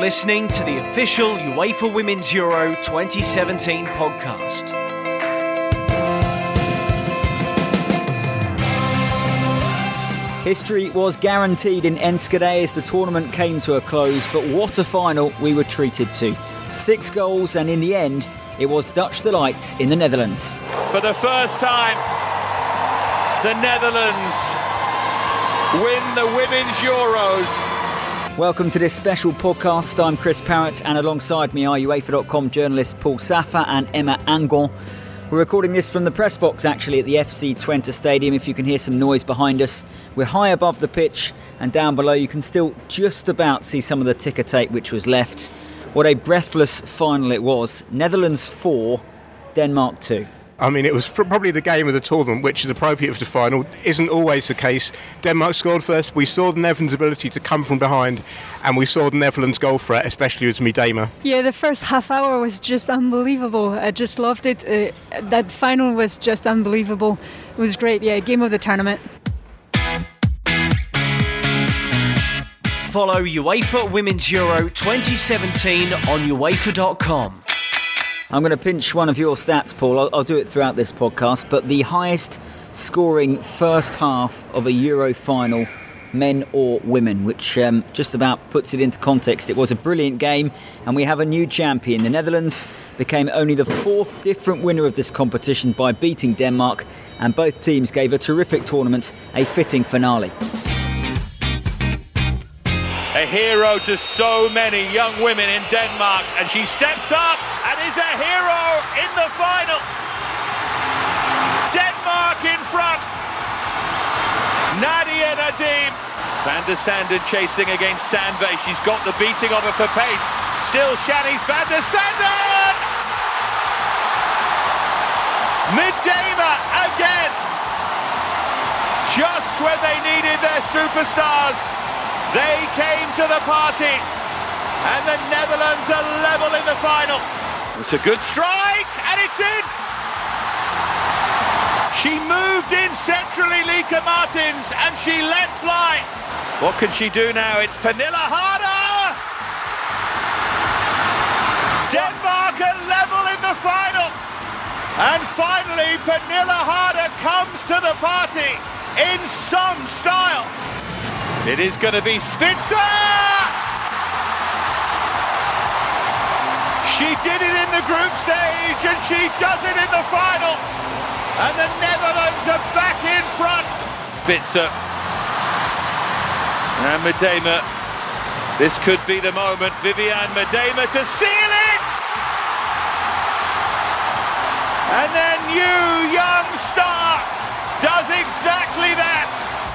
listening to the official UEFA Women's Euro 2017 podcast. History was guaranteed in Enschede as the tournament came to a close, but what a final we were treated to. 6 goals, and in the end, it was Dutch delights in the Netherlands. For the first time, the Netherlands win the Women's Euros. Welcome to this special podcast. I'm Chris Parrott, and alongside me are UEFA.com journalists Paul Saffa and Emma Angon. We're recording this from the press box, actually, at the FC Twente Stadium. If you can hear some noise behind us, we're high above the pitch, and down below you can still just about see some of the ticker tape which was left. What a breathless final it was. Netherlands 4, Denmark 2. I mean, it was probably the game of the tournament, which is appropriate for the final. Isn't always the case. Denmark scored first. We saw the Netherlands' ability to come from behind, and we saw the Netherlands' goal threat, especially with Miedema. Yeah, the first half hour was just unbelievable. I just loved it. That final was just unbelievable. It was great. Yeah, game of the tournament. Follow UEFA Women's Euro 2017 on UEFA.com. I'm going to pinch one of your stats, Paul. I'll do it throughout this podcast. But the highest scoring first half of a Euro final, men or women, which just about puts it into context. It was a brilliant game, and we have a new champion. The Netherlands became only the 4th different winner of this competition by beating Denmark, and both teams gave a terrific tournament a fitting finale. A hero to so many young women in Denmark, and she steps up and is a hero in the final. Denmark in front. Nadia Nadim. Van der Sanden chasing against Sandberg. She's got the beating of her for pace. Still Shanice Van der Sanden. Miedema again. Just when they needed their superstars, they came to the party, and the Netherlands are level in the final. It's a good strike, and it's in! She moved in centrally, Lieke Martins, and she let fly. What can she do now? It's Pernille Harder! Denmark are level in the final. And finally, Pernille Harder comes to the party in some style. It is going to be Spitzer! She did it in the group stage, and she does it in the final. And the Netherlands are back in front. Spitzer. And Miedema. This could be the moment. Vivianne Miedema to seal it! And their new young star does exactly that.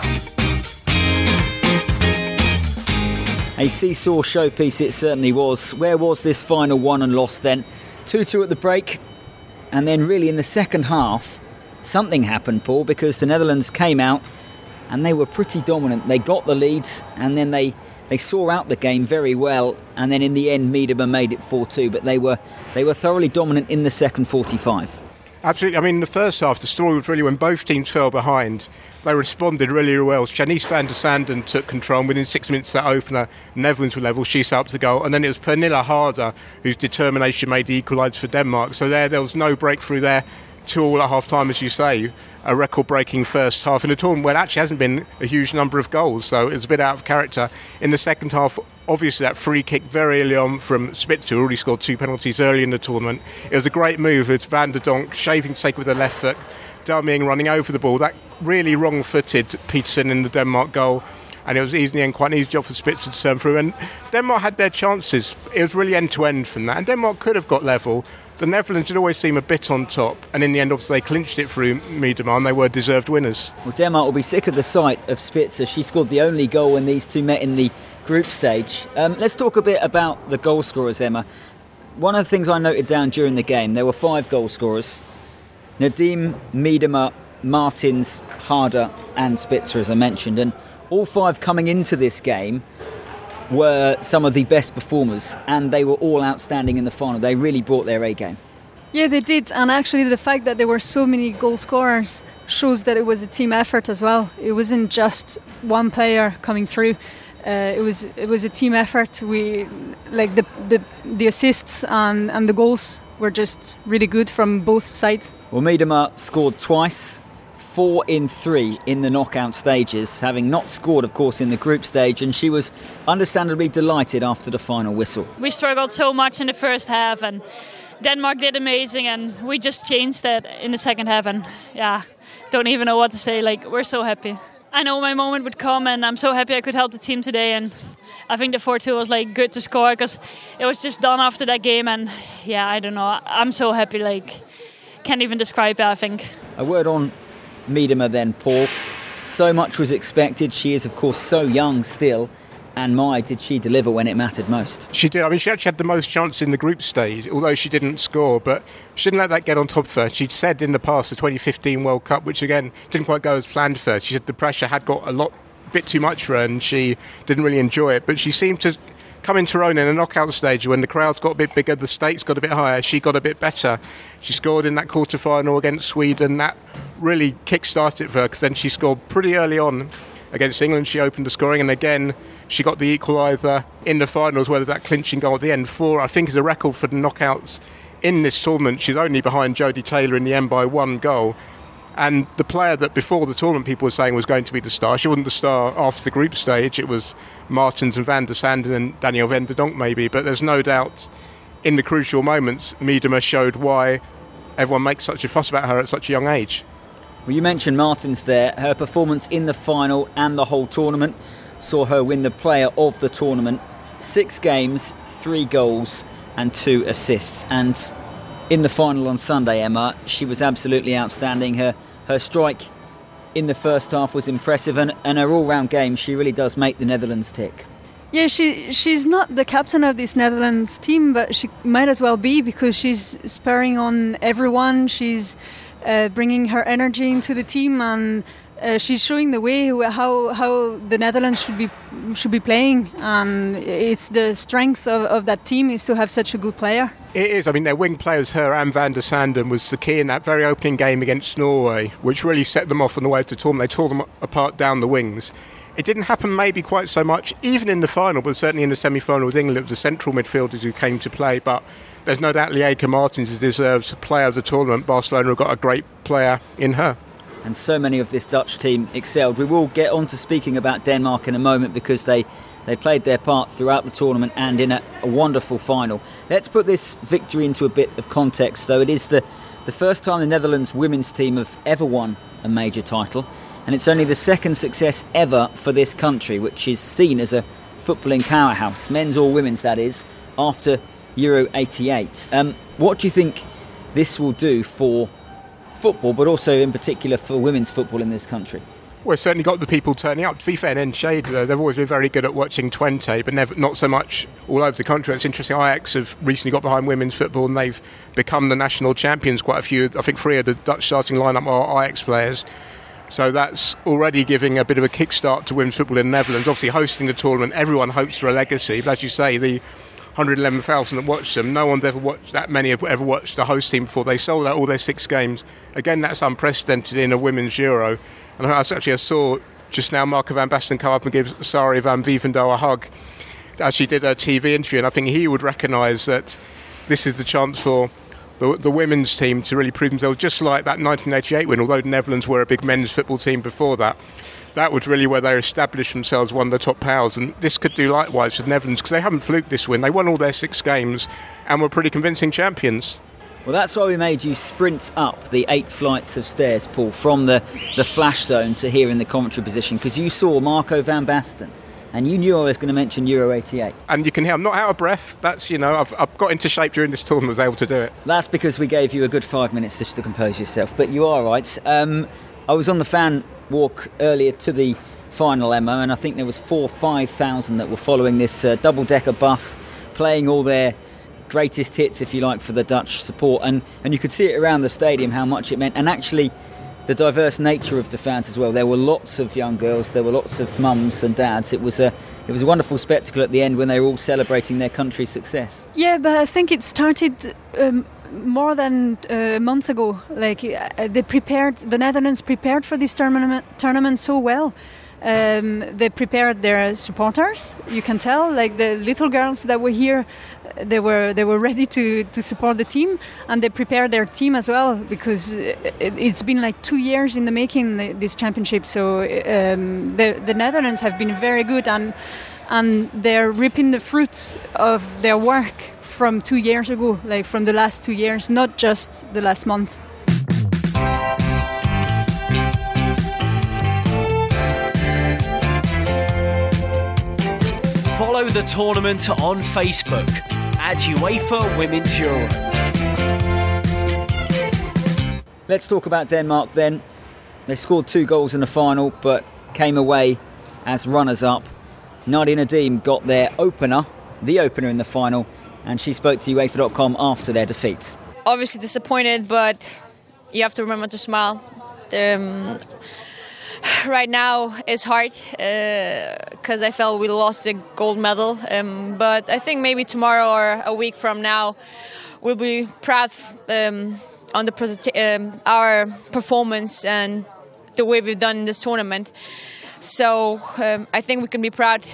A seesaw showpiece it certainly was. Where was this final won and lost then? 2-2 at the break, and then really in the second half, something happened, Paul, because the Netherlands came out and they were pretty dominant. They got the leads, and then they saw out the game very well, and then in the end Miedema made it 4-2, but they were thoroughly dominant in the second 45. Absolutely. I mean, in the first half, the story was really when both teams fell behind, they responded really well. Shanice Van der Sanden took control, and within 6 minutes of that opener, Netherlands were level, she set up the goal, and then it was Pernille Harder whose determination made the equaliser for Denmark. So there was no breakthrough there. 2-2 at half-time, as you say, a record-breaking first half in a tournament where it actually hasn't been a huge number of goals, so it's a bit out of character. In the second half, obviously that free kick very early on from Spitzer, who already scored 2 penalties early in the tournament. It was a great move with Van der Donk shaping to take with the left foot, dummying, running over the ball. That really wrong-footed Peterson in the Denmark goal, and it was easy and quite an easy job for Spitzer to turn through. And Denmark had their chances. It was really end-to-end from that, and Denmark could have got level. The Netherlands did always seem a bit on top, and in the end, obviously, they clinched it through Miedema, and they were deserved winners. Well, Denmark will be sick of the sight of Spitzer. She scored the only goal when these two met in the group stage. Let's talk a bit about the goal scorers, Emma. One of the things I noted down during the game, there were 5 goal scorers. Nadim, Miedema, Martins, Harder and Spitzer, as I mentioned, and all 5 coming into this game were some of the best performers, and they were all outstanding in the final. They really brought their A game. Yeah, they did, and actually the fact that there were so many goal scorers shows that it was a team effort as well. It wasn't just one player coming through. It was a team effort. We like the assists and the goals were just really good from both sides. Well, Miedema scored twice, 4 in 3 in the knockout stages, having not scored, of course, in the group stage, and she was understandably delighted after the final whistle. We struggled so much in the first half, and Denmark did amazing, and we just changed that in the second half, and don't even know what to say. Like, we're so happy. I know my moment would come, and I'm so happy I could help the team today. And I think the 4-2 was like good to score because it was just done after that game. And I don't know. I'm so happy. Like, can't even describe it, I think. A word on Miedema then, Paul. So much was expected. She is, of course, so young still. And did she deliver when it mattered most? She did. I mean, she actually had the most chance in the group stage, although she didn't score, but she didn't let that get on top of her. She'd said in the past, the 2015 World Cup, which again didn't quite go as planned for her, she said the pressure had got a bit too much for her and she didn't really enjoy it, but she seemed to come into her own in a knockout stage when the crowds got a bit bigger, the stakes got a bit higher, she got a bit better. She scored in that quarter-final against Sweden. That really kick-started for her because then she scored pretty early on against England. She opened the scoring, and again she got the equaliser in the finals, whether that clinching goal at the end. 4, I think, is a record for the knockouts in this tournament. She's only behind Jodie Taylor in the end by 1 goal. And the player that before the tournament people were saying was going to be the star, she wasn't the star after the group stage. It was Martens and Van der Sanden and Danielle Van der Donk maybe, but there's no doubt in the crucial moments Miedema showed why everyone makes such a fuss about her at such a young age. Well, you mentioned Martens there. Her performance in the final and the whole tournament saw her win the player of the tournament. 6 games, 3 goals and 2 assists. And in the final on Sunday, Emma, she was absolutely outstanding. Her strike in the first half was impressive, and her all-round game, she really does make the Netherlands tick. Yeah, she's not the captain of this Netherlands team, but she might as well be because she's spurring on everyone. She's bringing her energy into the team, and she's showing the way how the Netherlands should be playing. And it's the strength of that team is to have such a good player. It is. I mean, their wing players, her and Van der Sanden, was the key in that very opening game against Norway, which really set them off on the way to the tournament. They tore them apart down the wings. It didn't happen maybe quite so much, even in the final, but certainly in the semi-final with England, it was the central midfielders who came to play. But there's no doubt Lieke Martens deserves player of the tournament. Barcelona have got a great player in her. And so many of this Dutch team excelled. We will get on to speaking about Denmark in a moment because they played their part throughout the tournament and in a wonderful final. Let's put this victory into a bit of context, though. It is the first time the Netherlands women's team have ever won a major title. And it's only the second success ever for this country, which is seen as a footballing powerhouse, men's or women's that is, after Euro 88. What do you think this will do for football, but also in particular for women's football in this country? Well, it's certainly got the people turning up. To be fair, Enschede, they've always been very good at watching Twente, but not so much all over the country. It's interesting, Ajax have recently got behind women's football and they've become the national champions. Quite a few, I think 3 of the Dutch starting lineup are Ajax players. So that's already giving a bit of a kickstart to women's football in the Netherlands. Obviously hosting the tournament, everyone hopes for a legacy, but as you say, the 111,000 that watched them, no one's ever watched, that many have ever watched the host team before. They sold out all their 6 games. Again, that's unprecedented in a women's Euro. And I saw just now Marco van Basten come up and give Sari van Vivendal a hug as she did her TV interview, and I think he would recognise that this is the chance for the women's team to really prove themselves, just like that 1988 win, although the Netherlands were a big men's football team before that. That was really where they established themselves one of the top powers, and this could do likewise for the Netherlands because they haven't fluked this win. They won all their 6 games and were pretty convincing champions. Well, that's why we made you sprint up the 8 flights of stairs, Paul, from the flash zone to here in the commentary position, because you saw Marco van Basten and you knew I was going to mention Euro 88. And you can hear I'm not out of breath. That's, I've got into shape during this tournament, was able to do it. That's because we gave you a good 5 minutes just to compose yourself, but you are right. I was on the fan walk earlier to the final, Emma, and I think there was 5,000 that were following this double-decker bus, playing all their greatest hits, if you like, for the Dutch support, and you could see it around the stadium how much it meant, and actually the diverse nature of the fans as well. There were lots of young girls, there were lots of mums and dads. It was a wonderful spectacle at the end when they were all celebrating their country's success. Yeah, but I think it started more than months ago. Like the Netherlands prepared for this tournament so well. They prepared their supporters. You can tell, like the little girls that were here, they were ready to support the team, and they prepared their team as well, because it's been like 2 years in the making, this championship. So the Netherlands have been very good, and they're reaping the fruits of their work from 2 years ago, like from the last 2 years, not just the last month. Follow the tournament on Facebook at UEFA Women's Euro. Let's talk about Denmark then. They scored 2 goals in the final, but came away as runners-up. Nadia Nadim got their opener, the opener in the final, and she spoke to UEFA.com after their defeats. Obviously disappointed, but you have to remember to smile. Right now it's hard because I felt we lost the gold medal, but I think maybe tomorrow or a week from now we'll be proud on our performance and the way we've done in this tournament. So I think we can be proud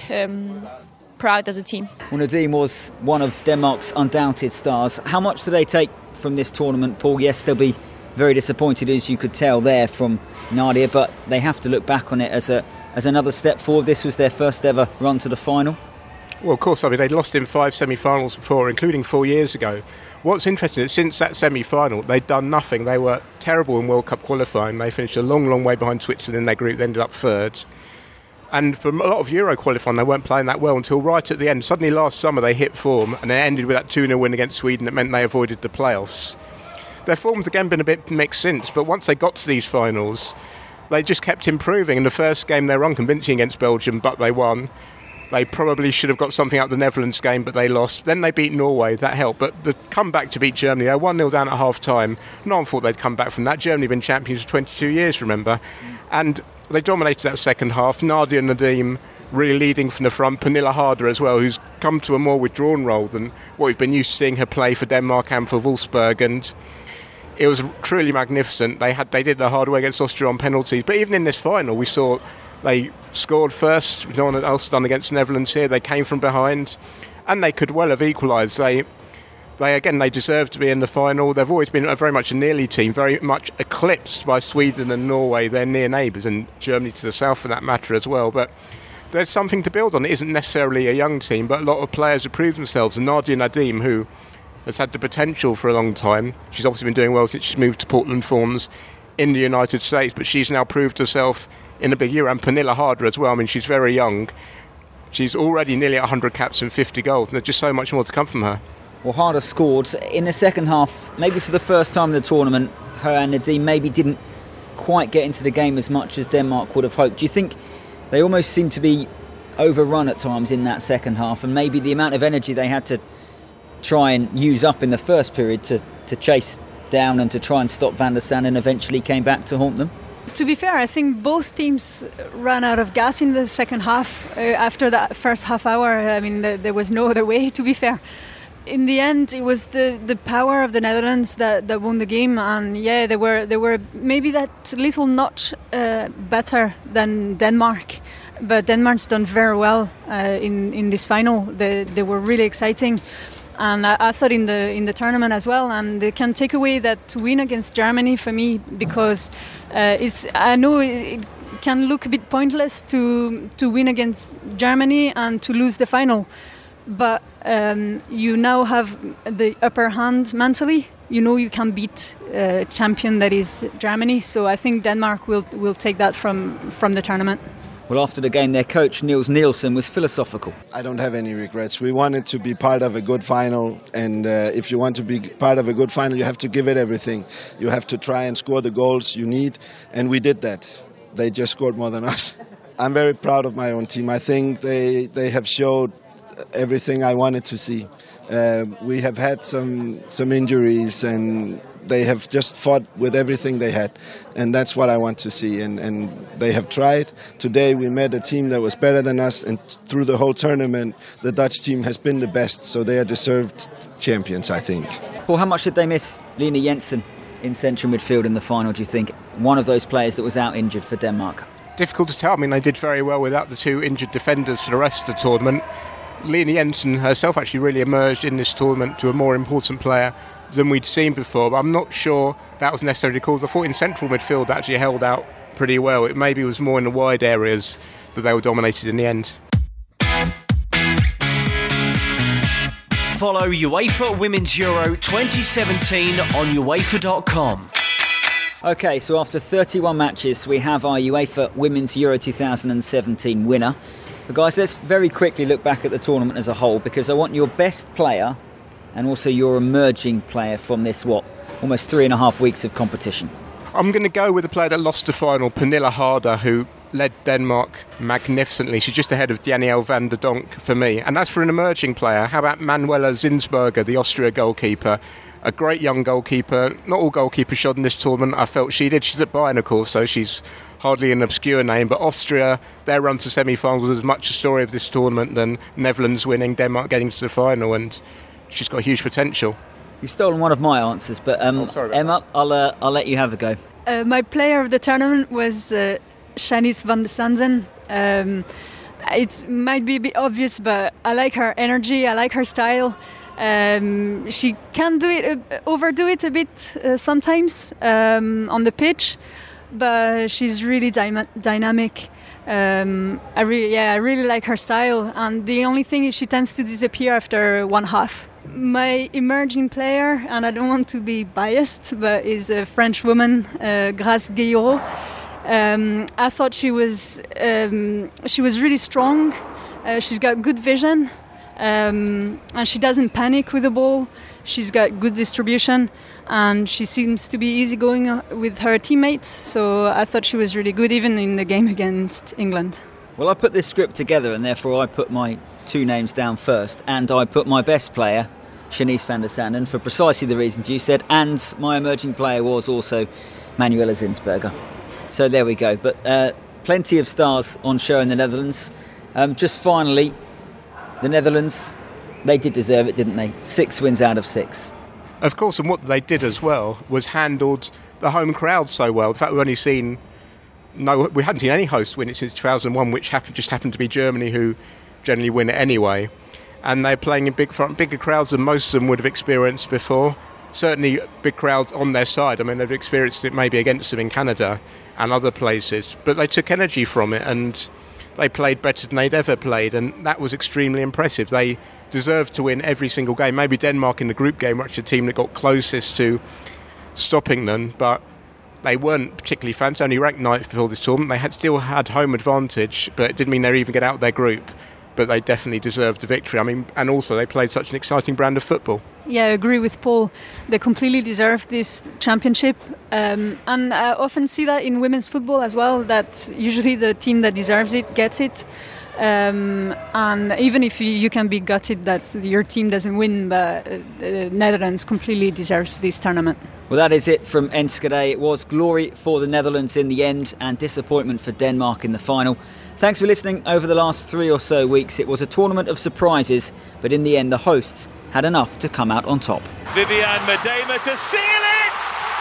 as a team. Well, Nadim was one of Denmark's undoubted stars. How much do they take from this tournament, Paul? Yes, they'll be very disappointed, as you could tell there from Nadia, but they have to look back on it as another step forward. This was their first ever run to the final. Well, of course, I mean, they'd lost in 5 semi-finals before, including 4 years ago. What's interesting is since that semi-final, they'd done nothing. They were terrible in World Cup qualifying. They finished a long, long way behind Switzerland in their group. They ended up third. And for a lot of Euro qualifying, they weren't playing that well until right at the end. Suddenly last summer, they hit form, and it ended with that 2-0 win against Sweden that meant they avoided the playoffs. Their form's again been a bit mixed since, but once they got to these finals, they just kept improving. In the first game, they were unconvincing against Belgium, but they won. They probably should have got something out of the Netherlands game, but they lost. Then they beat Norway, that helped. But the comeback to beat Germany, they were 1-0 down at half-time. No one thought they'd come back from that. Germany had been champions for 22 years, remember? And they dominated that second half. Nadia Nadim really leading from the front. Pernille Harder as well, who's come to a more withdrawn role than what we've been used to seeing her play for Denmark and for Wolfsburg. And it was truly magnificent. They did the hard way against Austria on penalties. But even in this final, we saw they scored first. No one else done against the Netherlands here. They came from behind, and they could well have equalised. They deserve to be in the final. They've always been very much a nearly team, very much eclipsed by Sweden and Norway, their near neighbours, and Germany to the south for that matter as well. But there's something to build on. It isn't necessarily a young team, but a lot of players have proved themselves. And Nadia Nadim, who has had the potential for a long time. She's obviously been doing well since she's moved to Portland Forms in the United States, but she's now proved herself in a big year. And Pernille Harder as well. I mean, she's very young. She's already nearly at 100 caps and 50 goals, and there's just so much more to come from her. Well, Harder scored in the second half, maybe for the first time in the tournament. Her and Nadim maybe didn't quite get into the game as much as Denmark would have hoped. Do you think they almost seemed to be overrun at times in that second half, and maybe the amount of energy they had to try and use up in the first period to chase down and to try and stop Van der Sanden eventually came back to haunt them? To be fair, I think both teams ran out of gas in the second half. After that first half hour, I mean, there was no other way, to be fair. In the end, it was the power of the Netherlands that won the game, and yeah, they were maybe that little notch better than Denmark, but Denmark's done very well in this final. They were really exciting, and I thought in the tournament as well. And they can take away that win against Germany for me, because I know it can look a bit pointless to win against Germany and to lose the final. But you now have the upper hand mentally. You know you can beat a champion that is Germany. So I think Denmark will take that from the tournament. Well, after the game, their coach, Niels Nielsen, was philosophical. I don't have any regrets. We wanted to be part of a good final. And if you want to be part of a good final, you have to give it everything. You have to try and score the goals you need. And we did that. They just scored more than us. I'm very proud of my own team. I think they have showed everything I wanted to see. We have had some injuries, and they have just fought with everything they had, and that's what I want to see. And they have tried. Today we met a team that was better than us, and through the whole tournament the Dutch team has been the best, so they are deserved champions, I think. Well, how much did they miss Line Jensen in central midfield in the final, do you think? One of those players that was out injured for Denmark. Difficult to tell. I mean, they did very well without the two injured defenders for the rest of the tournament. Line Jensen herself actually really emerged in this tournament to a more important player than we'd seen before, but I'm not sure that was necessarily cause. I thought in central midfield that actually held out pretty well. It maybe was more in the wide areas that they were dominated in the end. Follow UEFA Women's Euro 2017 on UEFA.com. OK, so after 31 matches, we have our UEFA Women's Euro 2017 winner. But guys, let's very quickly look back at the tournament as a whole, because I want your best player and also your emerging player from this, almost 3.5 weeks of competition. I'm going to go with the player that lost the final, Pernille Harder, who led Denmark magnificently. She's just ahead of Danielle van der Donk for me. And as for an emerging player, how about Manuela Zinsberger, the Austria goalkeeper? A great young goalkeeper. Not all goalkeepers shot in this tournament. I felt she did. She's at Bayern, of course, so she's hardly an obscure name. But Austria, their run to semi-finals was as much a story of this tournament than Netherlands winning, Denmark getting to the final, and she's got huge potential. You've stolen one of my answers, but Emma, I'll let you have a go. My player of the tournament was Shanice van der Sanden. It might be a bit obvious, but I like her energy, I like her style. She can overdo it a bit sometimes on the pitch, but she's really dynamic. I really like her style, and the only thing is she tends to disappear after one half. My emerging player, and I don't want to be biased, but is a French woman, Grace Guillot. I thought she was really strong. She's got good vision. And she doesn't panic with the ball. She's got good distribution, and she seems to be easygoing with her teammates. So I thought she was really good, even in the game against England. Well, I put this script together, and therefore I put my two names down first, and I put my best player, Shanice van der Sanden, for precisely the reasons you said, and my emerging player was also Manuela Zinsberger. So there we go. But plenty of stars on show in the Netherlands. Just finally, the Netherlands, they did deserve it, didn't they? 6 wins out of 6. Of course, and what they did as well was handled the home crowd so well. In fact, we hadn't seen any hosts win it since 2001, which just happened to be Germany, who generally win it anyway. And they're playing in bigger crowds than most of them would have experienced before. Certainly big crowds on their side. I mean, they've experienced it maybe against them in Canada and other places, but they took energy from it, and they played better than they'd ever played, and that was extremely impressive. They deserved to win every single game. Maybe Denmark in the group game were actually the team that got closest to stopping them, but they weren't particularly fancy. Only ranked 9th before this tournament. They still had home advantage, but it didn't mean they even get out of their group. But they definitely deserved the victory. I mean, and also they played such an exciting brand of football. Yeah, I agree with Paul. They completely deserve this championship. And I often see that in women's football as well, that usually the team that deserves it gets it. And even if you can be gutted that your team doesn't win, but the Netherlands completely deserves this tournament. Well, that is it from Enschede. It was glory for the Netherlands in the end and disappointment for Denmark in the final. Thanks for listening over the last 3 or so weeks. It was a tournament of surprises, but in the end the hosts had enough to come out on top. Viviane Miedema to seal it!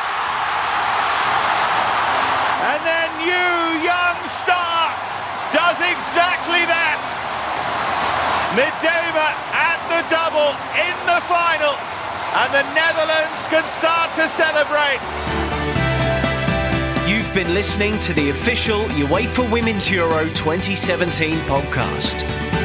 And then Yu Young Star does exactly that! Miedema at the double in the final, and the Netherlands can start to celebrate. You've been listening to the official UEFA Women's Euro 2017 podcast.